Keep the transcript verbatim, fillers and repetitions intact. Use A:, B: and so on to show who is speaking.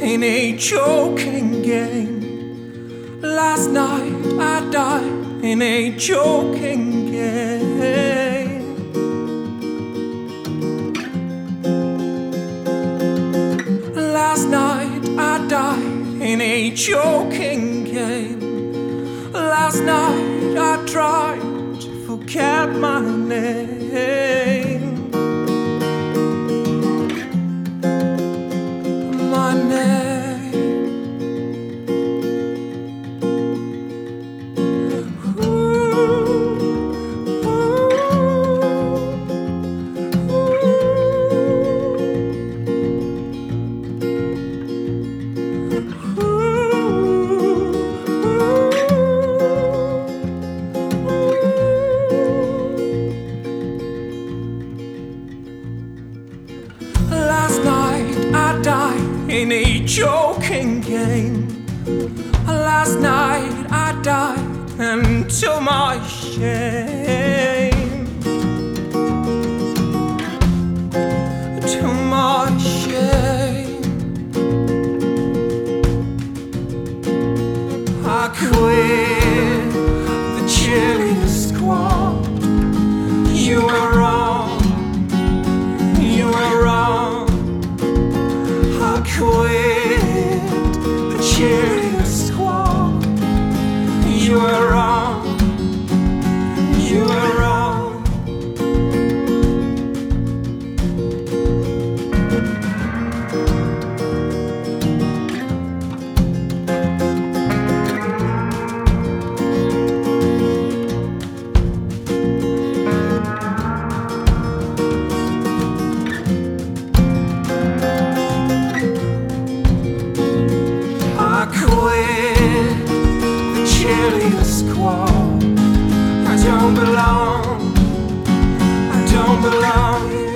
A: in a joking game. Last night I died in a joking game. Last night I died in a joking game. Last night I tried to forget my name. My name. Last night I died in a joking game. Last night I died, and to my shame, to my shame, I quit the cheerleader squad. You were wrong, you were wrong. I quit the cheerleader squad. You were wrong, you were wrong. I quit the cheerleader squad. I don't belong, I don't belong.